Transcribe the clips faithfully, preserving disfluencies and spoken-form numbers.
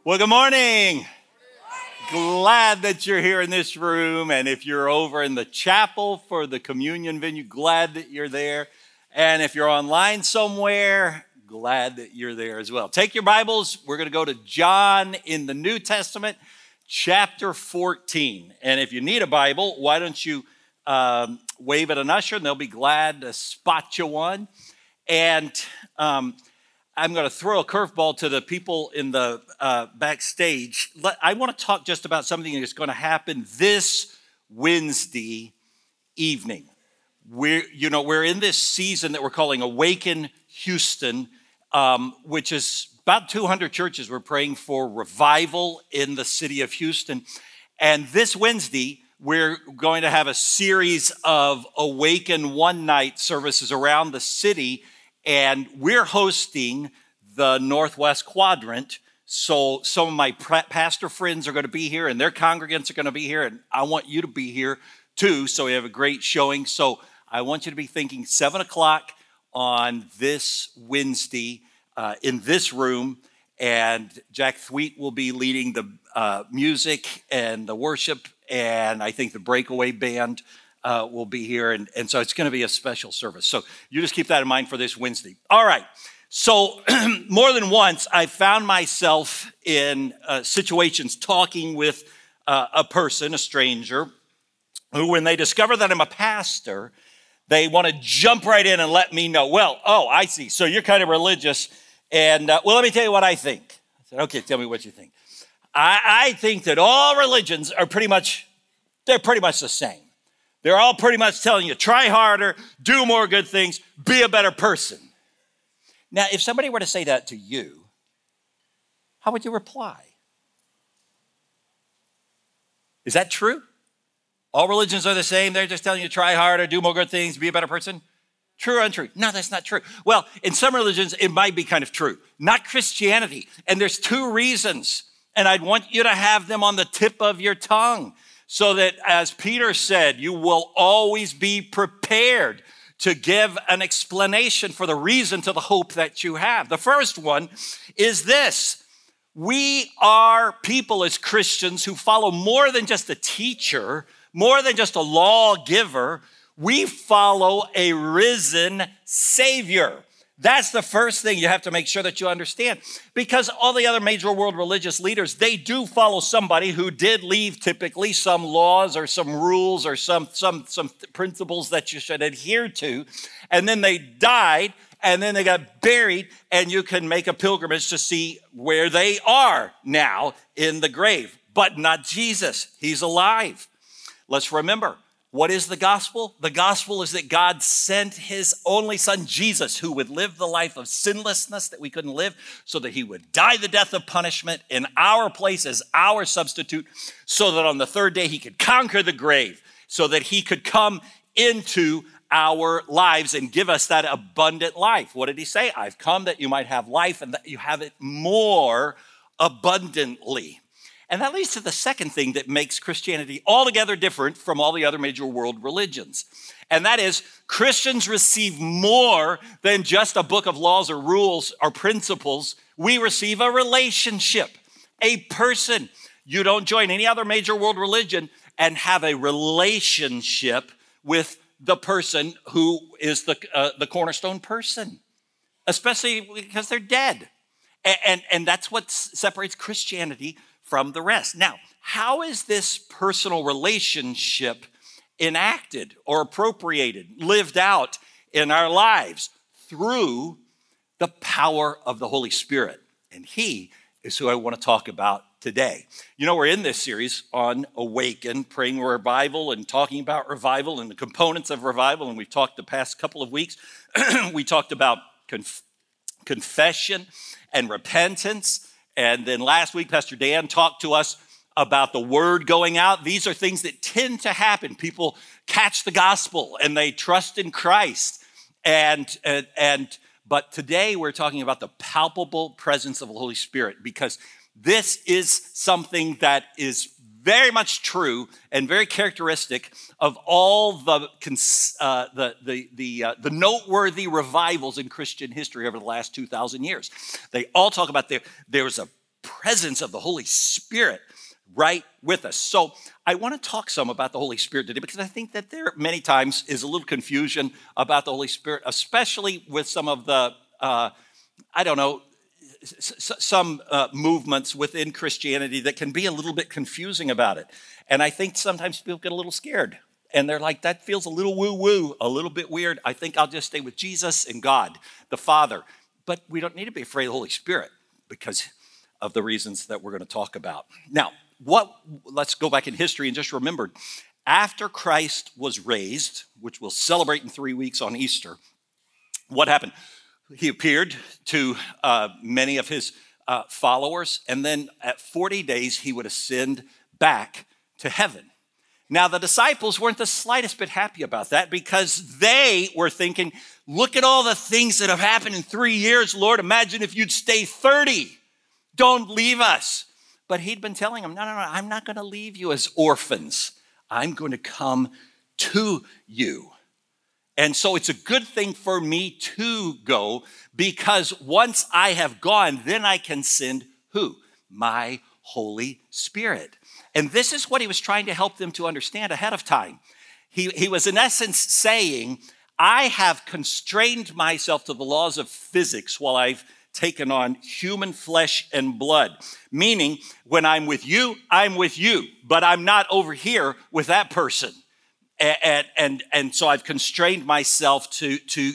Well, good morning. Glad that you're here in this room. And if you're over in the chapel for the communion venue, glad that you're there. And if you're online somewhere, glad that you're there as well. Take your Bibles. We're going to go to John in the New Testament, chapter fourteen. And if you need a Bible, why don't you um, wave at an usher and they'll be glad to spot you one. And um, I'm going to throw a curveball to the people in the uh, backstage. Let, I want to talk just about something that's going to happen this Wednesday evening. We're, you know, we're in this season that we're calling Awaken Houston, um, which is about two hundred churches. We're praying for revival in the city of Houston. And this Wednesday, we're going to have a series of Awaken One Night services around the city. And we're hosting the Northwest Quadrant. So some of my pastor friends are going to be here and their congregants are going to be here. And I want you to be here too. So we have a great showing. So I want you to be thinking seven o'clock on this Wednesday uh, in this room. And Jack Thweet will be leading the uh, music and the worship. And I think the Breakaway Band Uh, will be here, and, and so it's going to be a special service. So you just keep that in mind for this Wednesday. All right. So more than once, I found myself in uh, situations talking with uh, a person, a stranger, who when they discover that I'm a pastor, they want to jump right in and let me know, well, oh, I see. So you're kind of religious. And, uh, well, let me tell you what I think. I said, okay, tell me what you think. I, I think that all religions are pretty much, they're pretty much the same. They're all pretty much telling you, try harder, do more good things, be a better person. Now, if somebody were to say that to you, how would you reply? Is that true? All religions are the same. They're just telling you, try harder, do more good things, be a better person. True or untrue? No, that's not true. Well, in some religions, it might be kind of true. Not Christianity. And there's two reasons. And I'd want you to have them on the tip of your tongue, so that, as Peter said, you will always be prepared to give an explanation for the reason to the hope that you have. The first one is this: we are people as Christians who follow more than just a teacher, more than just a lawgiver. We follow a risen Savior. That's the first thing you have to make sure that you understand, because all the other major world religious leaders, they do follow somebody who did leave typically some laws or some rules or some, some, some principles that you should adhere to. And then they died and then they got buried, and you can make a pilgrimage to see where they are now in the grave, but not Jesus. He's alive. Let's remember, what is the gospel? The gospel is that God sent his only son, Jesus, who would live the life of sinlessness that we couldn't live, so that he would die the death of punishment in our place as our substitute, so that on the third day he could conquer the grave, so that he could come into our lives and give us that abundant life. What did he say? I've come that you might have life and that you have it more abundantly. And that leads to the second thing that makes Christianity altogether different from all the other major world religions. And that is, Christians receive more than just a book of laws or rules or principles. We receive a relationship, a person. You don't join any other major world religion and have a relationship with the person who is the, uh, the cornerstone person, especially because they're dead. And, and, and that's what separates Christianity from the rest. Now, how is this personal relationship enacted or appropriated, lived out in our lives? Through the power of the Holy Spirit. And he is who I want to talk about today. You know, we're in this series on Awaken, praying revival and talking about revival and the components of revival. And we've talked the past couple of weeks. We talked about conf- confession and repentance. And then last week, Pastor Dan talked to us about the word going out. These are things that tend to happen. People catch the gospel and they trust in Christ. And, and, and but today we're talking about the palpable presence of the Holy Spirit, because this is something that is very much true and very characteristic of all the uh, the the the, uh, the noteworthy revivals in Christian history over the last two thousand years. They all talk about there. There was a presence of the Holy Spirit right with us. So I want to talk some about the Holy Spirit today because I think that there many times is a little confusion about the Holy Spirit, especially with some of the, uh, I don't know, s- some uh, movements within Christianity that can be a little bit confusing about it. And I think sometimes people get a little scared. And they're like, that feels a little woo-woo, a little bit weird. I think I'll just stay with Jesus and God, the Father. But we don't need to be afraid of the Holy Spirit because of the reasons that we're going to talk about. Now, what? Let's go back in history and just remember, after Christ was raised, which we'll celebrate in three weeks on Easter, what happened? He appeared to uh, many of his uh, followers, and then at forty days, he would ascend back to heaven. Now, the disciples weren't the slightest bit happy about that because they were thinking, look at all the things that have happened in three years, Lord. Imagine if you'd stay thirty. Don't leave us. But he'd been telling them, no, no, no, I'm not going to leave you as orphans. I'm going to come to you. And so it's a good thing for me to go because once I have gone, then I can send who? My Holy Spirit. And this is what he was trying to help them to understand ahead of time. He, he was in essence saying, I have constrained myself to the laws of physics while I've taken on human flesh and blood. Meaning, when I'm with you, I'm with you, but I'm not over here with that person. And, and, and so I've constrained myself to, to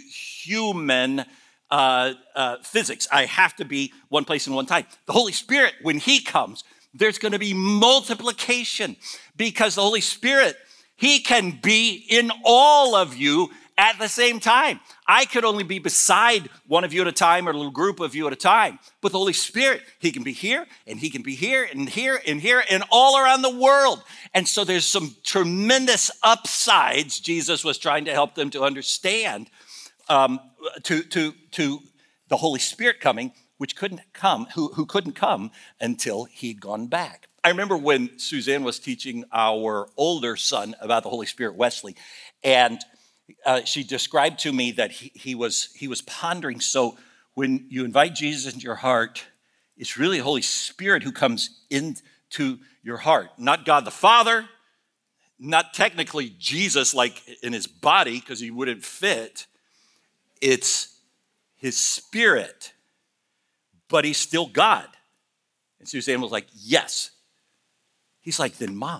human uh, uh, physics. I have to be one place and one time. The Holy Spirit, when he comes, there's going to be multiplication because the Holy Spirit, he can be in all of you at the same time. I could only be beside one of you at a time or a little group of you at a time. But the Holy Spirit, he can be here and he can be here and here and here and all around the world. And so there's some tremendous upsides Jesus was trying to help them to understand um, to, to, to the Holy Spirit coming, which couldn't come, who, who couldn't come until he'd gone back. I remember when Suzanne was teaching our older son about the Holy Spirit, Wesley, and uh, she described to me that he, he was he was pondering, so when you invite Jesus into your heart, it's really the Holy Spirit who comes into your heart, not God the Father, not technically Jesus like in his body because he wouldn't fit. It's his Spirit, but he's still God. And Suzanne was like, yes. He's like, then Mom,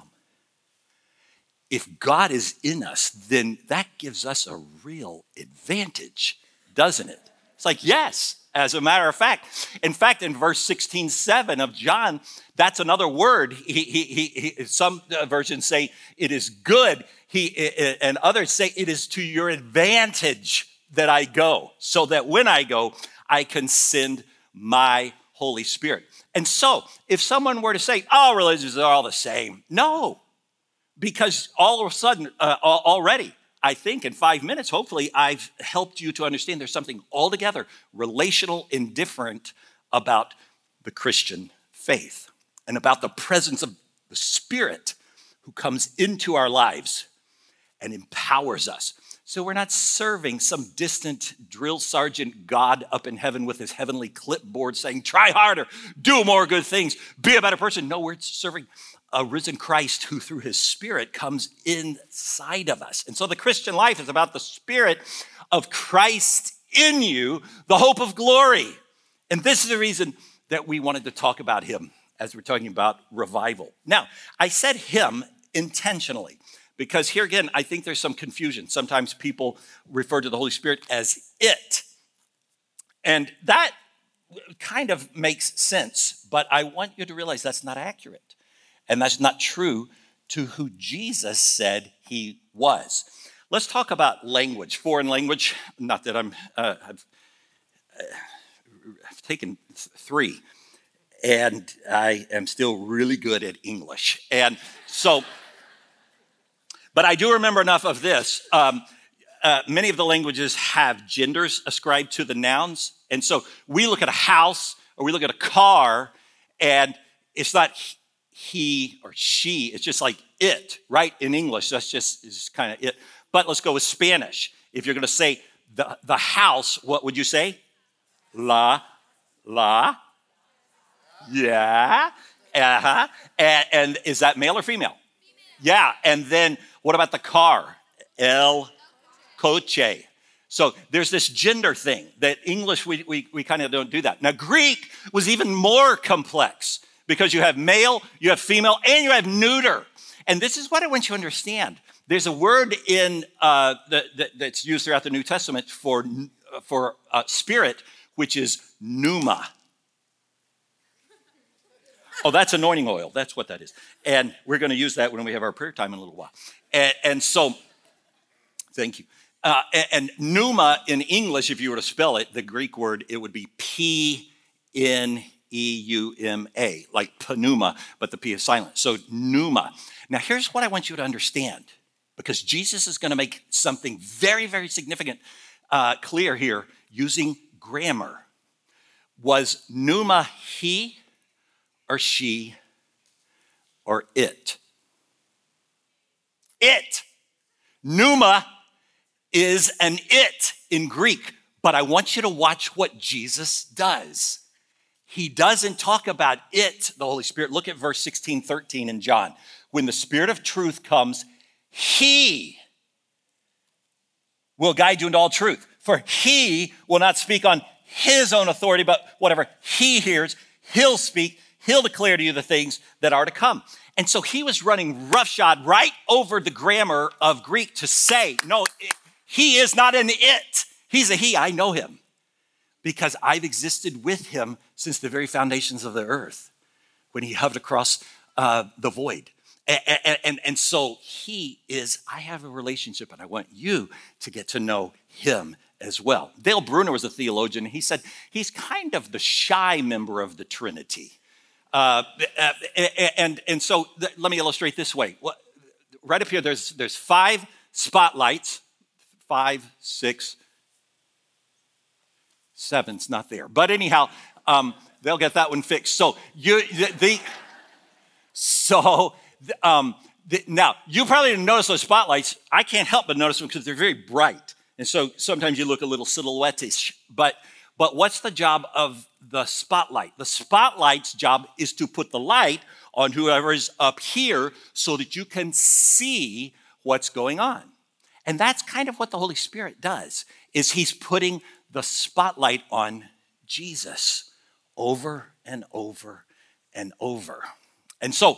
if God is in us, then that gives us a real advantage, doesn't it? It's like, yes, as a matter of fact. In fact, in verse sixteen seven of John, that's another word. He, he, he, he, some versions say it is good. He, and others say it is to your advantage that I go, so that when I go, I can send my Holy Spirit. And so, if someone were to say, all religions are all the same, no. Because all of a sudden, uh, already, I think in five minutes, hopefully, I've helped you to understand there's something altogether relational and different about the Christian faith and about the presence of the Spirit who comes into our lives and empowers us. So we're not serving some distant drill sergeant God up in heaven with his heavenly clipboard saying, try harder, do more good things, be a better person. No, we're serving a risen Christ who through his Spirit comes inside of us. And so the Christian life is about the Spirit of Christ in you, the hope of glory. And this is the reason that we wanted to talk about him as we're talking about revival. Now, I said him intentionally because here again, I think there's some confusion. Sometimes people refer to the Holy Spirit as it. And that kind of makes sense, but I want you to realize that's not accurate. And that's not true to who Jesus said he was. Let's talk about language, foreign language. Not that I'm, uh, I've, uh, I've taken th- three, and I am still really good at English. And so, but I do remember enough of this. Um, uh, many of the languages have genders ascribed to the nouns. And so we look at a house or we look at a car, and it's not he or she, it's just like it, right? In English, that's just is kind of it. But let's go with Spanish. If you're going to say the, the house, what would you say? La, la. Yeah. Uh-huh. And, and is that male or female? Yeah. And then what about the car? El coche. So there's this gender thing that English, we, we, we kind of don't do that. Now, Greek was even more complex because you have male, you have female, and you have neuter. And this is what I want you to understand. There's a word in uh, that, that, that's used throughout the New Testament for, for uh, spirit, which is pneuma. Oh, that's anointing oil. That's what that is. And we're going to use that when we have our prayer time in a little while. And, and so, thank you. Uh, and, and pneuma in English, if you were to spell it, the Greek word, it would be P N E U M A, like pneuma, but the P is silent. So pneuma. Now, here's what I want you to understand, because Jesus is going to make something very, very significant uh, clear here using grammar. Was pneuma he or she or it? It. Pneuma is an it in Greek, but I want you to watch what Jesus does. He doesn't talk about it, the Holy Spirit. Look at verse sixteen, thirteen in John. When the Spirit of truth comes, he will guide you into all truth. For he will not speak on his own authority, but whatever he hears, he'll speak, he'll declare to you the things that are to come. And so he was running roughshod right over the grammar of Greek to say, no, it, he is not an it. He's a he. I know him because I've existed with him since the very foundations of the earth when he hovered across uh, the void. And, and, and, and so he is, I have a relationship and I want you to get to know him as well. Dale Bruner was a theologian. He said he's kind of the shy member of the Trinity. Uh, and, and so th- let me illustrate this way. Right up here, there's, there's five spotlights. Five, six, seven's not there. But anyhow, um, they'll get that one fixed. So you, the, the so um, the, now you probably didn't notice those spotlights. I can't help but notice them because they're very bright, and so sometimes you look a little silhouette-ish. But but what's the job of the spotlight? The spotlight's job is to put the light on whoever is up here so that you can see what's going on. And that's kind of what the Holy Spirit does, is he's putting the spotlight on Jesus over and over and over. And so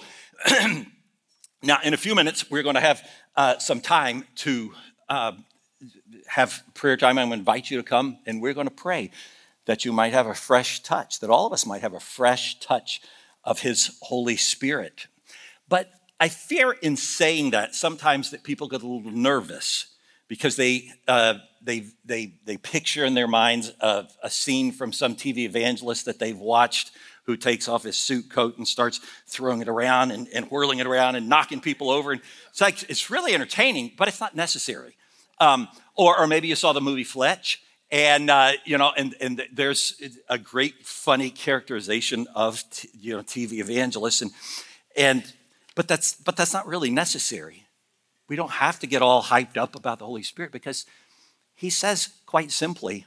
now in a few minutes, we're going to have uh, some time to uh, have prayer time. I'm going to invite you to come and we're going to pray that you might have a fresh touch, that all of us might have a fresh touch of his Holy Spirit. But I fear in saying that sometimes that people get a little nervous because they uh, they they they picture in their minds a, a scene from some T V evangelist that they've watched who takes off his suit coat and starts throwing it around and, and whirling it around and knocking people over. And it's like it's really entertaining, but it's not necessary. Um, or or maybe you saw the movie Fletch, and uh, you know, and and there's a great funny characterization of t- you know T V evangelists and and. But that's but that's not really necessary. We don't have to get all hyped up about the Holy Spirit because he says quite simply,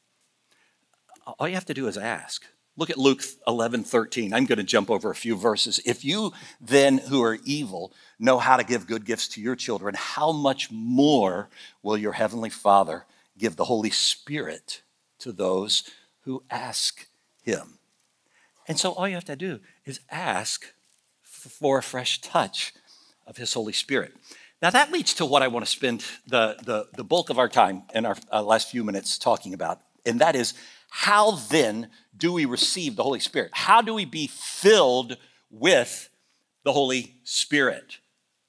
all you have to do is ask. Look at Luke eleven thirteen. I'm going to jump over a few verses. If you then who are evil know how to give good gifts to your children, how much more will your heavenly Father give the Holy Spirit to those who ask him? And so all you have to do is ask for a fresh touch of his Holy Spirit. Now that leads to what I want to spend the, the, the bulk of our time in our uh, last few minutes talking about, and that is how then do we receive the Holy Spirit? How do we be filled with the Holy Spirit?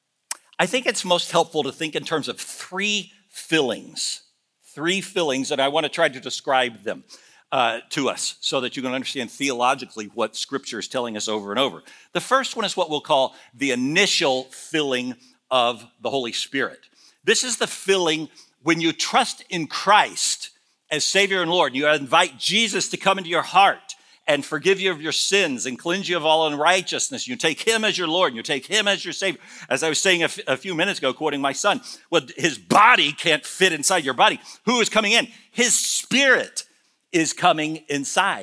I think it's most helpful to think in terms of three fillings, three fillings, and I want to try to describe them Uh, to us so that you can understand theologically what Scripture is telling us over and over. The first one is what we'll call the initial filling of the Holy Spirit. This is the filling when you trust in Christ as Savior and Lord. You invite Jesus to come into your heart and forgive you of your sins and cleanse you of all unrighteousness. You take him as your Lord and you take him as your Savior. As I was saying a, f- a few minutes ago, quoting my son, well, his body can't fit inside your body. Who is coming in? His Spirit is coming inside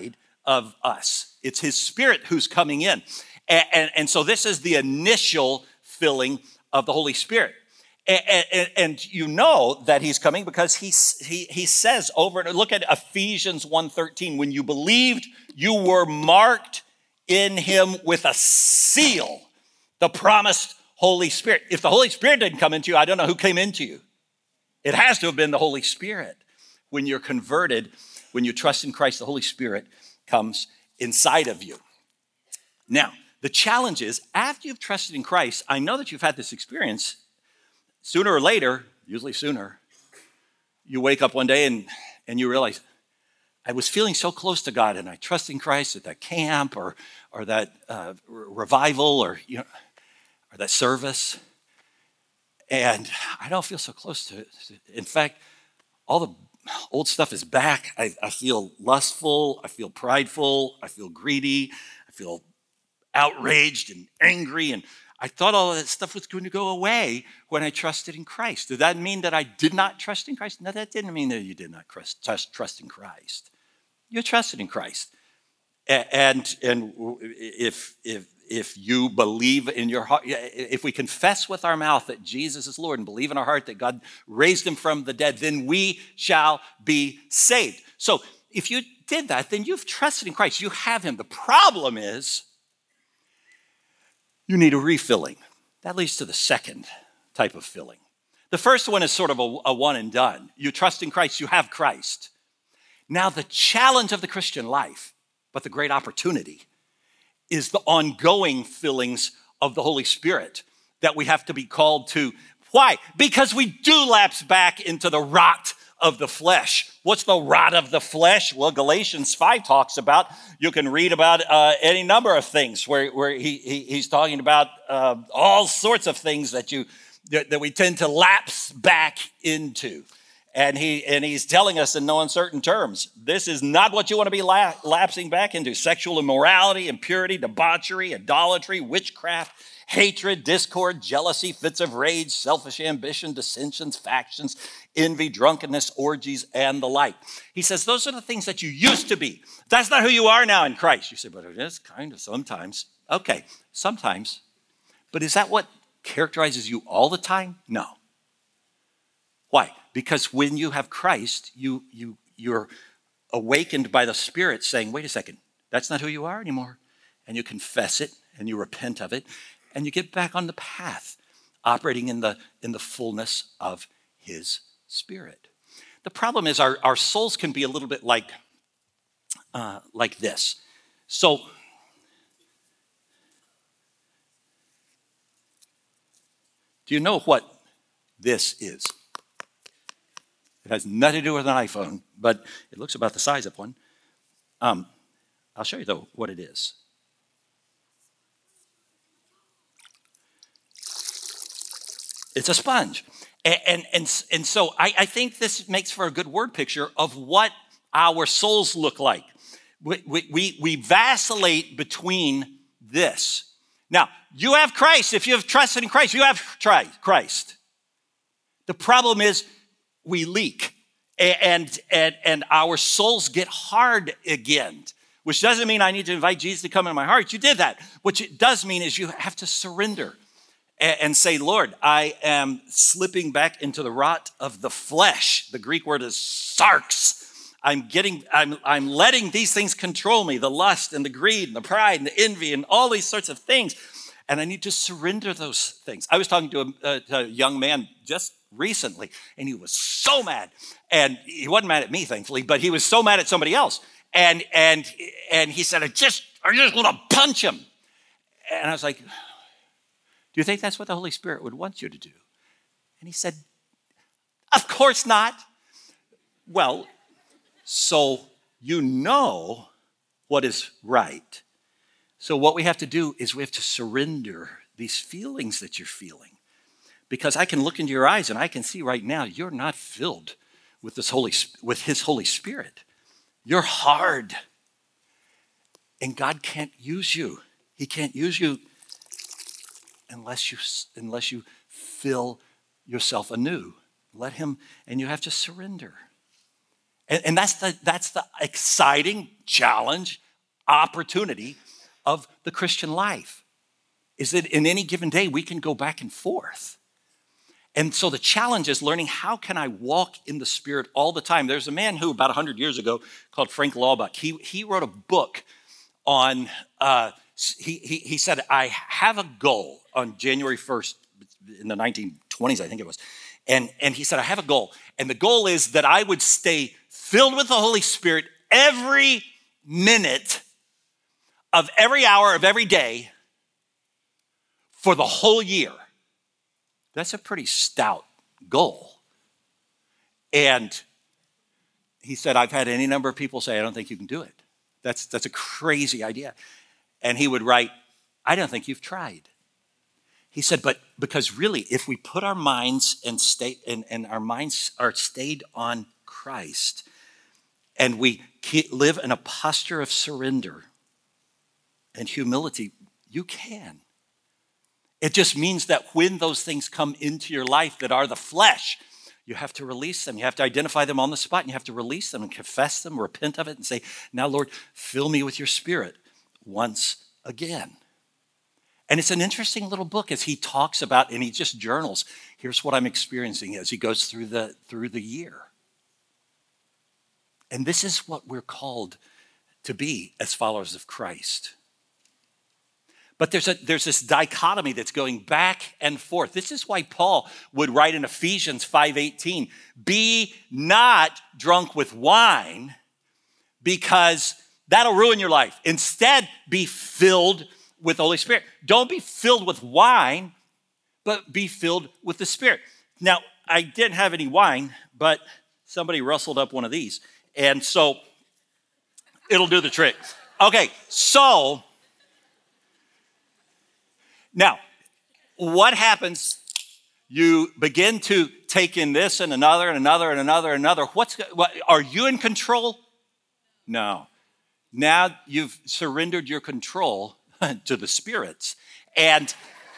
of us. It's his Spirit who's coming in. And, and, and so this is the initial filling of the Holy Spirit. And, and, and you know that he's coming because he, he, he says over, and look at Ephesians one thirteen, when you believed, you were marked in him with a seal, the promised Holy Spirit. If the Holy Spirit didn't come into you, I don't know who came into you. It has to have been the Holy Spirit. When you're converted, when you trust in Christ, the Holy Spirit comes inside of you. Now, the challenge is, after you've trusted in Christ, I know that you've had this experience. Sooner or later, usually sooner, you wake up one day and, and you realize, I was feeling so close to God and I trust in Christ at that camp or, or that uh, revival or, you know, or that service. And I don't feel so close to it. In fact, all the old stuff is back. I, I feel lustful. I feel prideful. I feel greedy. I feel outraged and angry. And I thought all of that stuff was going to go away when I trusted in Christ. Did that mean that I did not trust in Christ? No, that didn't mean that you did not trust, trust in Christ. You trusted in Christ. And, and if, if, if you believe in your heart, if we confess with our mouth that Jesus is Lord and believe in our heart that God raised him from the dead, then we shall be saved. So if you did that, then you've trusted in Christ. You have him. The problem is you need a refilling. That leads to the second type of filling. The first one is sort of a, a one and done. You trust in Christ, you have Christ. Now the challenge of the Christian life, but the great opportunity, is the ongoing fillings of the Holy Spirit that we have to be called to. Why? Because we do lapse back into the rot of the flesh. What's the rot of the flesh? Well, Galatians five talks about, you can read about uh, any number of things where, where he, he, he's talking about uh, all sorts of things that you that, that we tend to lapse back into. And he and he's telling us in no uncertain terms, this is not what you want to be la- lapsing back into. Sexual immorality, impurity, debauchery, idolatry, witchcraft, hatred, discord, jealousy, fits of rage, selfish ambition, dissensions, factions, envy, drunkenness, orgies, and the like. He says those are the things that you used to be. That's not who you are now in Christ. You say, but it is kind of sometimes. Okay, sometimes. But is that what characterizes you all the time? No. Why? Because when you have Christ, you, you, you're awakened by the Spirit saying, wait a second, that's not who you are anymore. And you confess it and you repent of it and you get back on the path, operating in the, in the fullness of his Spirit. The problem is our, our souls can be a little bit like, uh, like this. So, do you know what this is? It has nothing to do with an iPhone, but it looks about the size of one. Um, I'll show you, though, what it is. It's a sponge. And, and, and, and so I, I think this makes for a good word picture of what our souls look like. We, we, we vacillate between this. Now, you have Christ. If you have trusted in Christ, you have tried Christ. The problem is, we leak and, and, and our souls get hard again, which doesn't mean I need to invite Jesus to come into my heart. You did that. What it does mean is you have to surrender and, and say, Lord, I am slipping back into the rot of the flesh. The Greek word is sarx. I'm getting, I'm, I'm letting these things control me, the lust and the greed and the pride and the envy and all these sorts of things. And I need to surrender those things. I was talking to a, uh, to a young man just recently, and he was so mad. And he wasn't mad at me, thankfully, but he was so mad at somebody else. And and and he said, I just, I just want to punch him. And I was like, do you think that's what the Holy Spirit would want you to do? And he said, of course not. Well, so you know what is right. So what we have to do is we have to surrender these feelings that you're feeling. Because I can look into your eyes and I can see right now you're not filled with this Holy, with his Holy Spirit. You're hard. And God can't use you. He can't use you unless you, unless you fill yourself anew. Let him, and you have to surrender. And, and that's the, that's the exciting challenge opportunity of the Christian life, is that in any given day, we can go back and forth. And so the challenge is learning, how can I walk in the Spirit all the time? There's a man who about one hundred years ago called Frank Laubach. He, he wrote a book on, uh, he, he, he said, I have a goal on January first in the nineteen twenties, I think it was. And, and he said, I have a goal. And the goal is that I would stay filled with the Holy Spirit every minute of every hour of every day for the whole year. That's a pretty stout goal. And he said, I've had any number of people say, I don't think you can do it. That's, that's a crazy idea. And he would write, I don't think you've tried. He said, but because really, if we put our minds and stay and, and our minds are stayed on Christ, and we keep, live in a posture of surrender and humility, you can. It just means that when those things come into your life that are the flesh, you have to release them. You have to identify them on the spot, and you have to release them and confess them, repent of it, and say, now, Lord, fill me with your Spirit once again. And it's an interesting little book as he talks about, and he just journals, here's what I'm experiencing as he goes through the, through the year. And this is what we're called to be as followers of Christ. But there's, a, there's this dichotomy that's going back and forth. This is why Paul would write in Ephesians five eighteen, be not drunk with wine, because that'll ruin your life. Instead, be filled with the Holy Spirit. Don't be filled with wine, but be filled with the Spirit. Now, I didn't have any wine, but somebody rustled up one of these. And so it'll do the trick. Okay, so now, what happens? You begin to take in this and another and another and another and another. What's what, are you in control? No. Now you've surrendered your control to the spirits, and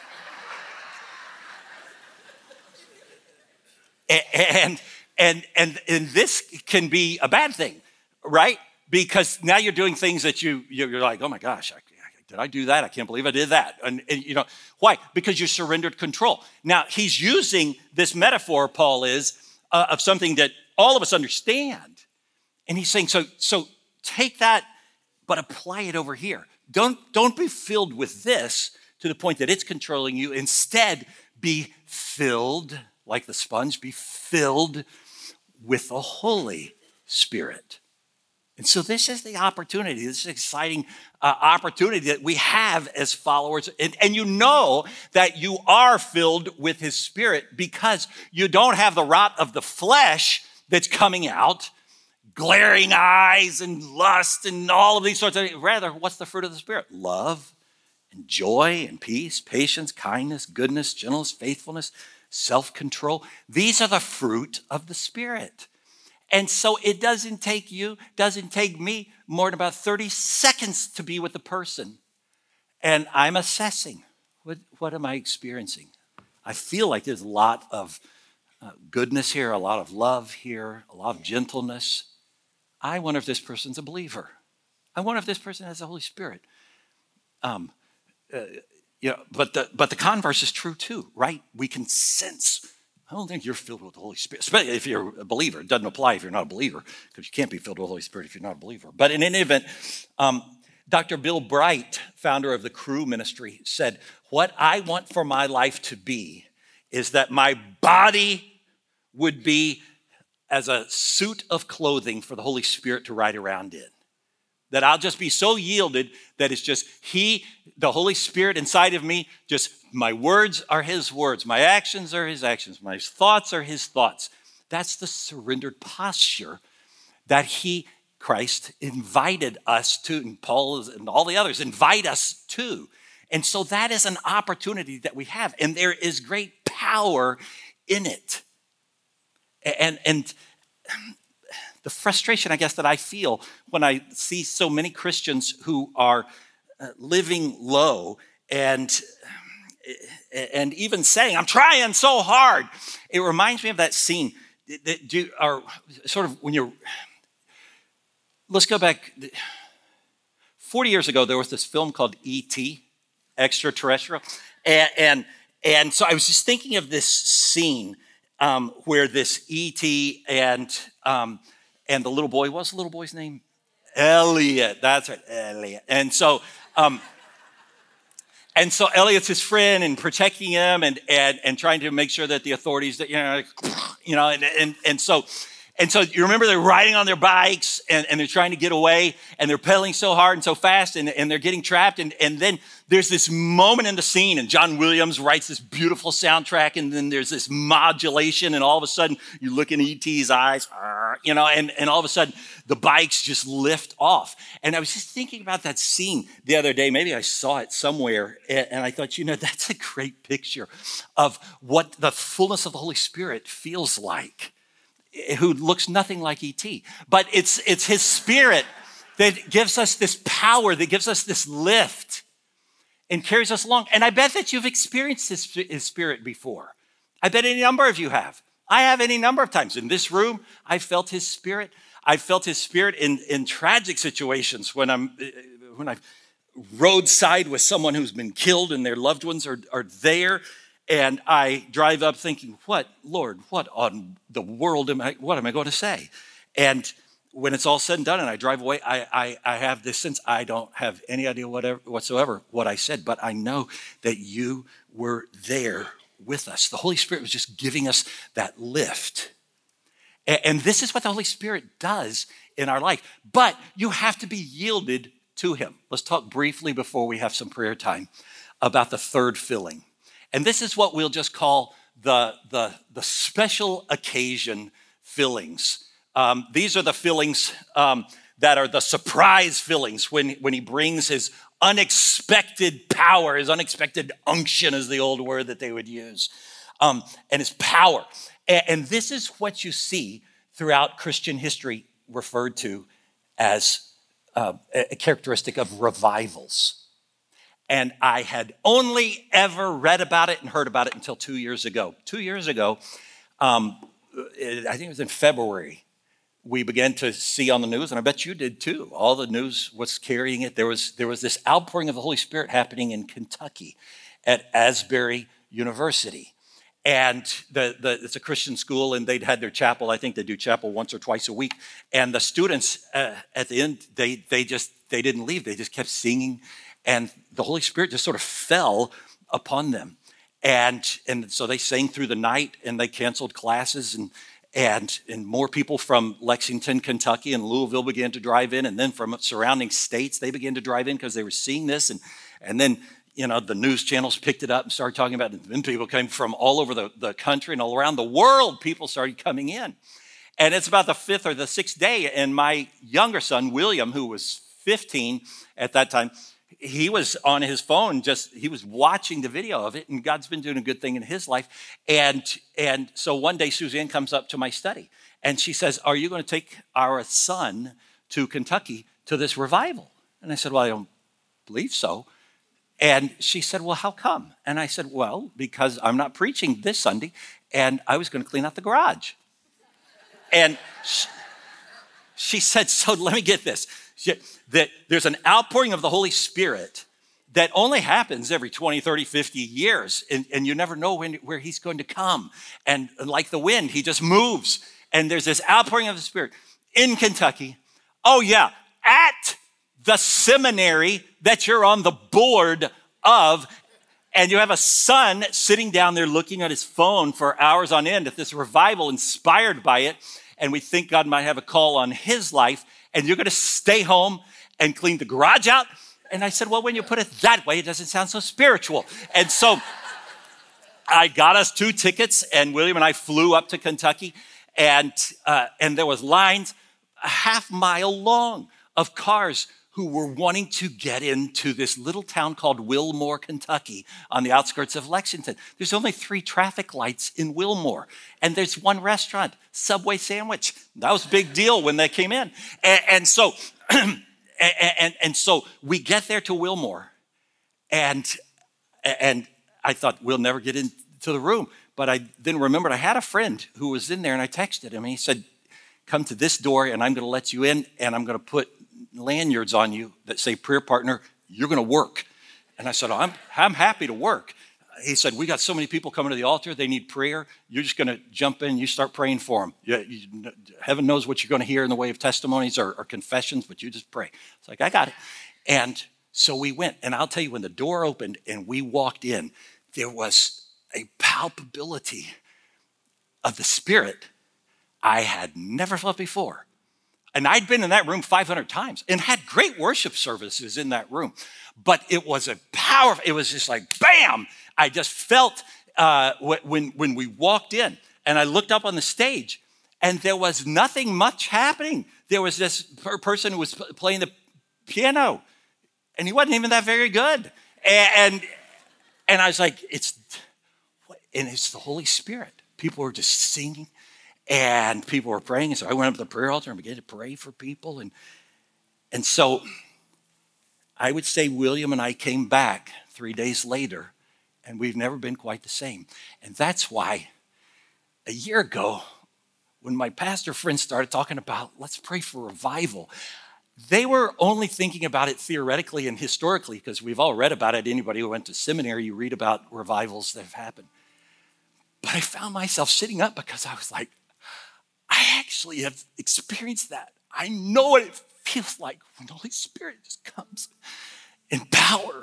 and and and and this can be a bad thing, right? Because now you're doing things that you you're like, oh my gosh, I, did I do that? I can't believe I did that. And, and you know why? Because you surrendered control. Now he's using this metaphor, Paul is, uh, of something that all of us understand, and he's saying, so so take that, but apply it over here. Don't don't be filled with this to the point that it's controlling you. Instead, be filled like the sponge. Be filled with the Holy Spirit. And so this is the opportunity, this is an exciting uh, opportunity that we have as followers. And, and you know that you are filled with his Spirit because you don't have the rot of the flesh that's coming out, glaring eyes and lust and all of these sorts of things. Rather, what's the fruit of the Spirit? Love and joy and peace, patience, kindness, goodness, gentleness, faithfulness, self-control. These are the fruit of the Spirit. And so it doesn't take you, doesn't take me more than about thirty seconds to be with the person. And I'm assessing, what, what am I experiencing? I feel like there's a lot of uh, goodness here, a lot of love here, a lot of gentleness. I wonder if this person's a believer. I wonder if this person has the Holy Spirit. Um, uh, you know, but the but the converse is true too, right? We can sense. I don't think you're filled with the Holy Spirit, especially if you're a believer. It doesn't apply if you're not a believer, because you can't be filled with the Holy Spirit if you're not a believer. But in any event, um, Doctor Bill Bright, founder of the Cru Ministry, said, what I want for my life to be is that my body would be as a suit of clothing for the Holy Spirit to ride around in. That I'll just be so yielded that it's just he, the Holy Spirit inside of me, just my words are his words, my actions are his actions, my thoughts are his thoughts. That's the surrendered posture that he, Christ, invited us to, and Paul and all the others invite us to. And so that is an opportunity that we have, and there is great power in it. And, and the frustration, I guess, that I feel when I see so many Christians who are uh, living low and, and even saying, I'm trying so hard. It reminds me of that scene that do, or sort of when you're, let's go back. forty years ago, there was this film called E T, Extraterrestrial. And, and, and so I was just thinking of this scene um, where this E T and, um, and the little boy, what's the little boy's name? Elliot, that's right, Elliot. And so, um, and so Elliot's his friend and protecting him and, and, and trying to make sure that the authorities, that you know, you know, and, and, and so, and so you remember they're riding on their bikes and, and they're trying to get away and they're pedaling so hard and so fast and, and they're getting trapped. And, and then there's this moment in the scene and John Williams writes this beautiful soundtrack and then there's this modulation and all of a sudden you look in E T's eyes, you know, and, and all of a sudden the bikes just lift off. And I was just thinking about that scene the other day. Maybe I saw it somewhere and I thought, you know, that's a great picture of what the fullness of the Holy Spirit feels like, who looks nothing like E T. But it's, it's his spirit that gives us this power, that gives us this lift and carries us along. And I bet that you've experienced his, his spirit before. I bet any number of you have. I have any number of times. In this room, I felt his spirit. I felt his spirit in, in tragic situations when I'm when I've roadside with someone who's been killed and their loved ones are, are there. And I drive up thinking, what, Lord, what on the world am I, what am I going to say? And when it's all said and done and I drive away, I, I, I have this sense I don't have any idea whatever, whatsoever what I said, but I know that you were there with us. The Holy Spirit was just giving us that lift. And, and this is what the Holy Spirit does in our life. But you have to be yielded to him. Let's talk briefly before we have some prayer time about the third filling. And this is what we'll just call the, the, the special occasion fillings. Um, these are the fillings um, that are the surprise fillings when, when he brings his unexpected power, his unexpected unction is the old word that they would use, um, and his power. And, and this is what you see throughout Christian history referred to as uh, a characteristic of revivals. And I had only ever read about it and heard about it until two years ago. Two years ago, um, I think it was in February, we began to see on the news, and I bet you did too. All the news was carrying it. There was, there was this outpouring of the Holy Spirit happening in Kentucky at Asbury University. And the, the, it's a Christian school, and they'd had their chapel. I think they do chapel once or twice a week. And the students, uh, at the end, they, they just, they didn't leave. They just kept singing. And the Holy Spirit just sort of fell upon them. And, and so they sang through the night, and they canceled classes, and And, and more people from Lexington, Kentucky and Louisville began to drive in. And then from surrounding states, they began to drive in because they were seeing this. And, and then, you know, the news channels picked it up and started talking about it. And then people came from all over the, the country and all around the world. People started coming in. And it's about the fifth or the sixth day. And my younger son, William, who was fifteen at that time, he was on his phone, just, he was watching the video of it, and God's been doing a good thing in his life. And, and so one day Suzanne comes up to my study, and she says, are you going to take our son to Kentucky to this revival? And I said, well, I don't believe so. And she said, well, how come? And I said, well, because I'm not preaching this Sunday, and I was going to clean out the garage. And she, she said, so let me get this. That there's an outpouring of the Holy Spirit that only happens every twenty, thirty, fifty years. And, and you never know when, where he's going to come. And like the wind, he just moves. And there's this outpouring of the Spirit in Kentucky. Oh yeah, at the seminary that you're on the board of. And you have a son sitting down there looking at his phone for hours on end at this revival inspired by it. And we think God might have a call on his life. And you're going to stay home and clean the garage out? And I said, well, when you put it that way, it doesn't sound so spiritual. And so I got us two tickets, and William and I flew up to Kentucky, and uh, and there was lines a half mile long of cars who were wanting to get into this little town called Wilmore, Kentucky, on the outskirts of Lexington. There's only three traffic lights in Wilmore, and there's one restaurant, Subway sandwich. That was a big deal when they came in. And, and so, and, and, and so we get there to Wilmore, and, and I thought, we'll never get into the room. But I then remembered I had a friend who was in there, and I texted him, and he said, come to this door, and I'm going to let you in, and I'm going to put lanyards on you that say prayer partner, you're going to work. And I said, oh, I'm, I'm happy to work. He said, we got so many people coming to the altar, they need prayer. You're just going to jump in, you start praying for them. You, you, heaven knows what you're going to hear in the way of testimonies or, or confessions, but you just pray. It's like, I got it. And so we went, and I'll tell you, when the door opened and we walked in, there was a palpability of the Spirit I had never felt before. And I'd been in that room five hundred times and had great worship services in that room. But it was a powerful, it was just like, bam! I just felt uh, when, when we walked in, and I looked up on the stage, and there was nothing much happening. There was this per- person who was playing the piano, and he wasn't even that very good. And, and, and I was like, it's, and it's the Holy Spirit. People were just singing, and people were praying. And so I went up to the prayer altar and began to pray for people. And, and so I would say William and I came back three days later, and we've never been quite the same. And that's why a year ago, when my pastor friends started talking about, let's pray for revival, they were only thinking about it theoretically and historically, because we've all read about it. Anybody who went to seminary, you read about revivals that have happened. But I found myself sitting up because I was like, I actually have experienced that. I know what it feels like when the Holy Spirit just comes in power.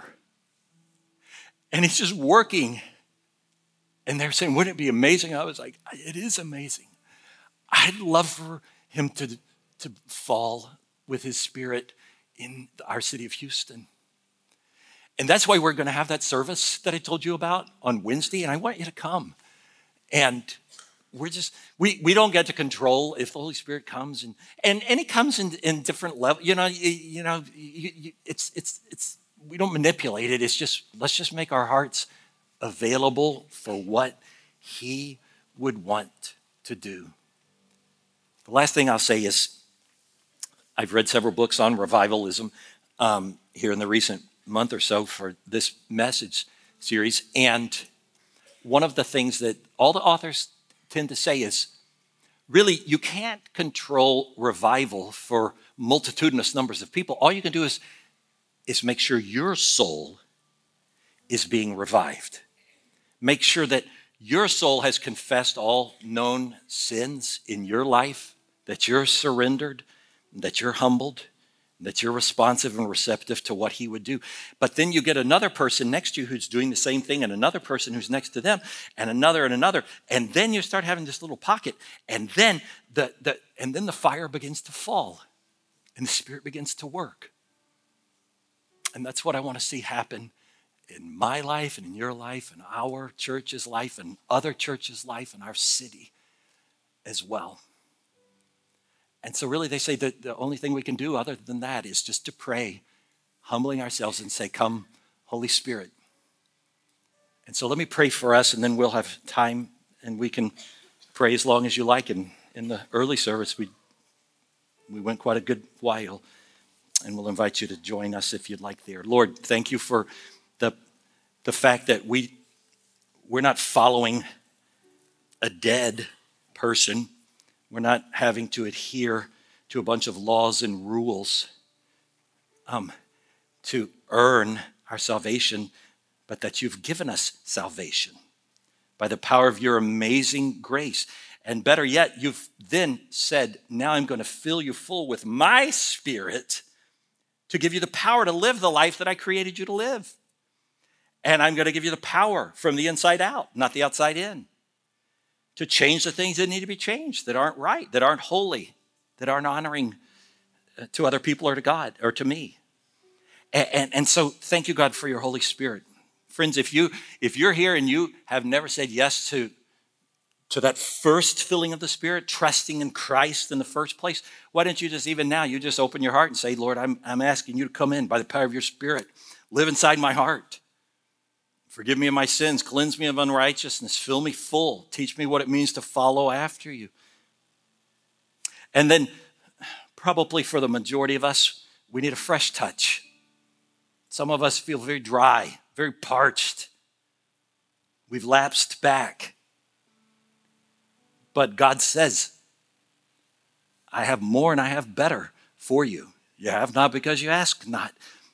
And he's just working. And they're saying, wouldn't it be amazing? I was like, it is amazing. I'd love for him to, to fall with his Spirit in our city of Houston. And that's why we're going to have that service that I told you about on Wednesday. And I want you to come. And we're just, we, we don't get to control if the Holy Spirit comes. And, and, and he comes in, in different levels. You know, you, you know, you, you, it's, it's, it's, we don't manipulate it. It's just, let's just make our hearts available for what he would want to do. The last thing I'll say is, I've read several books on revivalism um, here in the recent month or so for this message series. And one of the things that all the authors tend to say is, really, you can't control revival for multitudinous numbers of people. All you can do is, is make sure your soul is being revived. Make sure that your soul has confessed all known sins in your life, that you're surrendered, that you're humbled, that you're responsive and receptive to what he would do. But then you get another person next to you who's doing the same thing, and another person who's next to them, and another and another. And then you start having this little pocket, and then the, the and then the fire begins to fall, and the Spirit begins to work. And that's what I want to see happen in my life and in your life and our church's life and other churches' life and our city as well. And so really they say that the only thing we can do other than that is just to pray, humbling ourselves and say, come, Holy Spirit. And so let me pray for us, and then we'll have time and we can pray as long as you like. And in the early service, we we went quite a good while, and we'll invite you to join us if you'd like there. Lord, thank you for the, the fact that we, we're not following a dead person. We're not having to adhere to a bunch of laws and rules um, to earn our salvation, but that you've given us salvation by the power of your amazing grace. And better yet, you've then said, now I'm going to fill you full with my Spirit to give you the power to live the life that I created you to live. And I'm going to give you the power from the inside out, not the outside in, to change the things that need to be changed, that aren't right, that aren't holy, that aren't honoring to other people or to God or to me. And, and, and so thank you, God, for your Holy Spirit. Friends, if, you, if you're here and you have never said yes to, to that first filling of the Spirit, trusting in Christ in the first place, why don't you just even now, you just open your heart and say, Lord, I'm, I'm asking you to come in by the power of your Spirit. Live inside my heart. Forgive me of my sins. Cleanse me of unrighteousness. Fill me full. Teach me what it means to follow after you. And then probably for the majority of us, we need a fresh touch. Some of us feel very dry, very parched. We've lapsed back. But God says, I have more and I have better for you. You have not because you ask not.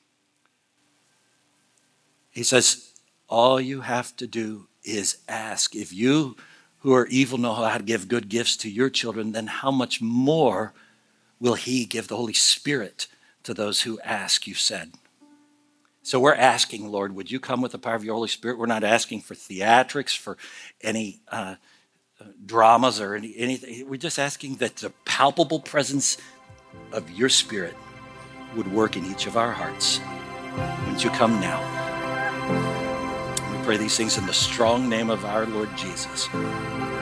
He says, all you have to do is ask. If you who are evil know how to give good gifts to your children, then how much more will he give the Holy Spirit to those who ask, you said. So we're asking, Lord, would you come with the power of your Holy Spirit? We're not asking for theatrics, for any uh, dramas or any, anything. We're just asking that the palpable presence of your Spirit would work in each of our hearts. Would you come now? We pray these things in the strong name of our Lord Jesus.